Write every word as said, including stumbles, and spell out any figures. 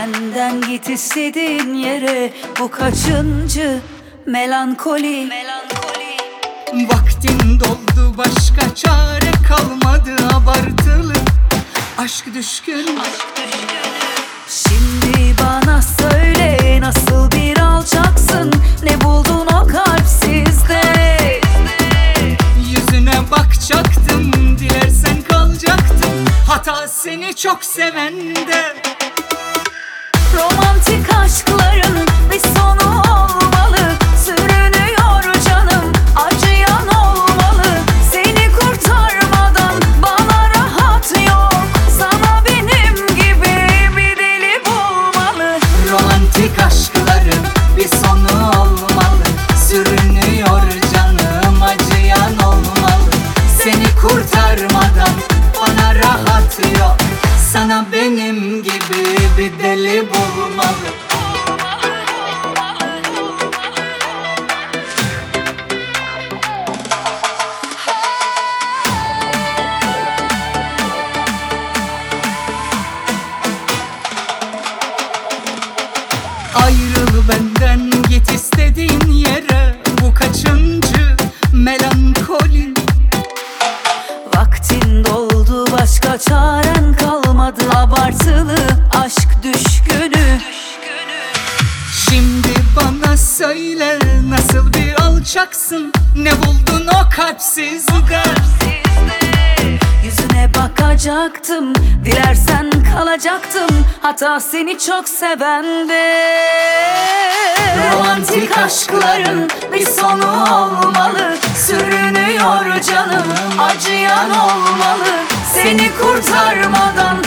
benden git istediğin yere. Bu kaçıncı melankoli, melankoli. Vaktin doldu, başka çare kalmadı, abartılı aşk düşkün. Şimdi bana söyle, nasıl bir alçaksın, ne buldun o kalpsizde? Yüzüne bakacaktım, dilersen kalacaktım, hata seni çok sevende. Romantik aşkların bir sonu olmalı, sürünüyor canım, acıyan olmalı. Seni kurtarmadan bana rahat yok, sana benim gibi bir deli bulmalı. Romantik aşkların bir sonu olmalı, sürünüyor canım, acıyan olmalı. Seni kurtarmadan bana rahat yok, sana benim gibi bir deli bulmalı. Ayrıl benden, git istediğin yere. Bu kaçıncı melankoli? Vaktin doldu, başka çaren kalmadı, abartılı aşk düşkünü. Şimdi bana söyle, nasıl bir alçaksın, ne buldun o kalpsizde? Yüzüne bakacaktım, dilersen kalacaktım, hata seni çok sevende. Romantik aşkların bir sonu olmalı, Sürünüyor canım, acıyan olmalı. Seni kurtarmadan